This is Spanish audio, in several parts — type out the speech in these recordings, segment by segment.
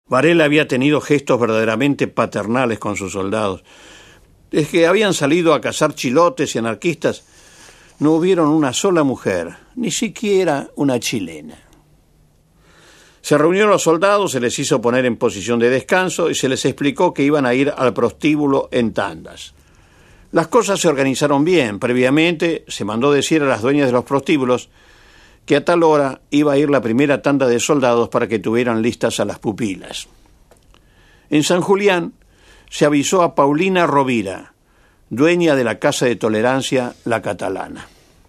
Varela había tenido gestos verdaderamente paternales con sus soldados. Desde que habían salido a cazar chilotes y anarquistas, no hubieron una sola mujer, ni siquiera una chilena. Se reunieron los soldados, se les hizo poner en posición de descanso y se les explicó que iban a ir al prostíbulo en tandas. Las cosas se organizaron bien. Previamente se mandó decir a las dueñas de los prostíbulos que a tal hora iba a ir la primera tanda de soldados para que tuvieran listas a las pupilas. En San Julián se avisó a Paulina Rovira, dueña de la Casa de Tolerancia La Catalana.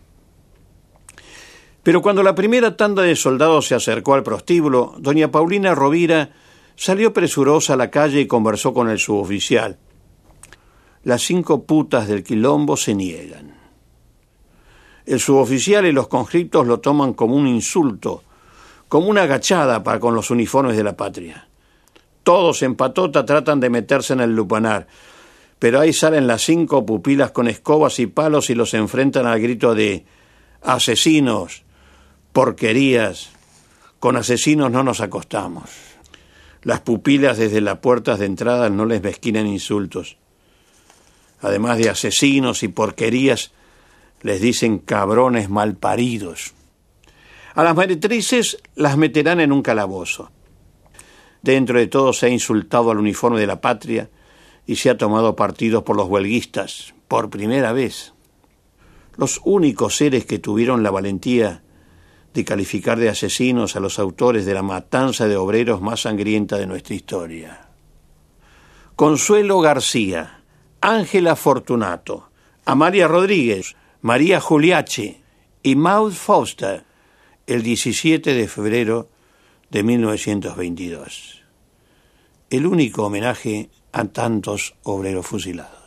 Pero cuando la primera tanda de soldados se acercó al prostíbulo, doña Paulina Rovira salió presurosa a la calle y conversó con el suboficial. Las 5 putas del quilombo se niegan. El suboficial y los conscriptos lo toman como un insulto, como una agachada para con los uniformes de la patria. Todos en patota tratan de meterse en el lupanar, pero ahí salen las 5 pupilas con escobas y palos y los enfrentan al grito de asesinos, porquerías, con asesinos no nos acostamos. Las pupilas desde las puertas de entrada no les mezquinan insultos. Además de asesinos y porquerías, les dicen cabrones malparidos. A las meretrices las meterán en un calabozo. Dentro de todo se ha insultado al uniforme de la patria y se ha tomado partidos por los huelguistas, por primera vez. Los únicos seres que tuvieron la valentía de calificar de asesinos a los autores de la matanza de obreros más sangrienta de nuestra historia. Consuelo García, Ángela Fortunato, Amalia Rodríguez, María Juliachi y Maud Foster, el 17 de febrero de 1922. El único homenaje a tantos obreros fusilados.